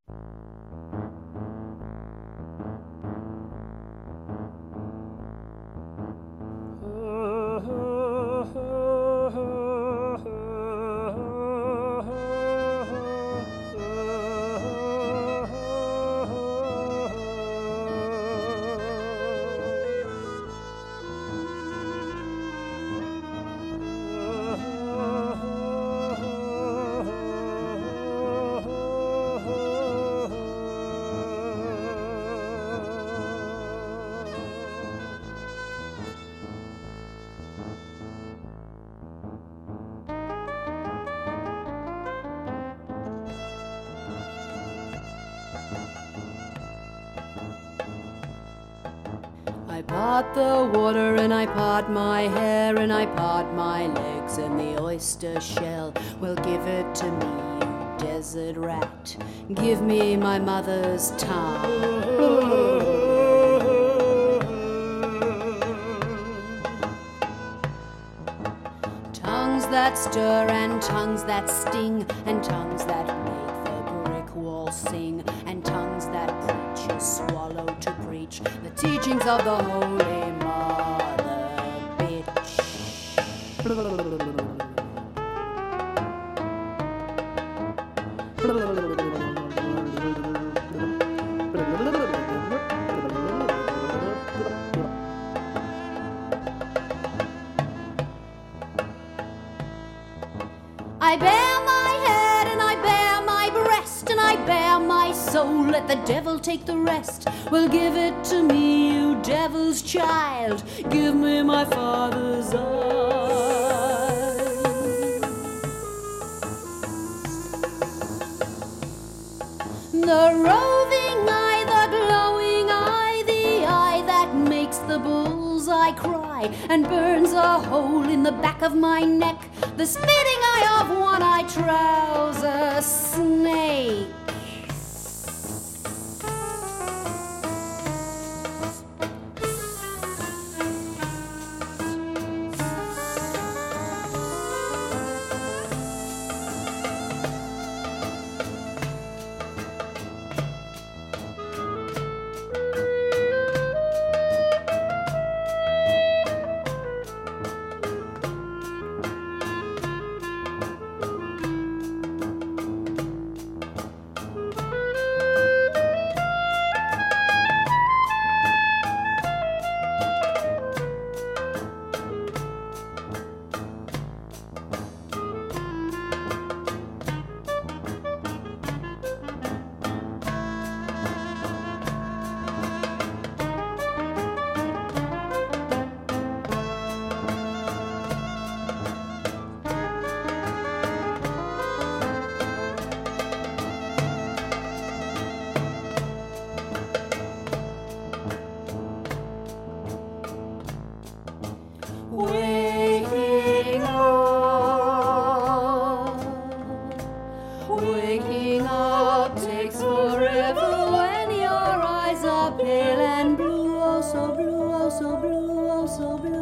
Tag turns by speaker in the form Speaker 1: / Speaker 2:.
Speaker 1: I part the water and I part my hair and I part my legs and the oyster shell. Well, give it to me, you desert rat. Give me my mother's tongue. Tongues that stir and tongues that sting and tongues that make the brick wall sing and tongues that preach and swallow to preach the teachings of the Holy Mother bitch. I bare my head and I bare my breast and I bare my soul, let the devil take the rest. Well, give it to me, you devil's child, give me my father's eyes. The roving eye, the glowing eye, the eye that makes the bullseye cry and burns a hole in the back of my neck, the spitting eye of one-eyed trouser snake. Waking up takes forever when your eyes are pale and blue, oh so blue, oh so blue, oh so blue.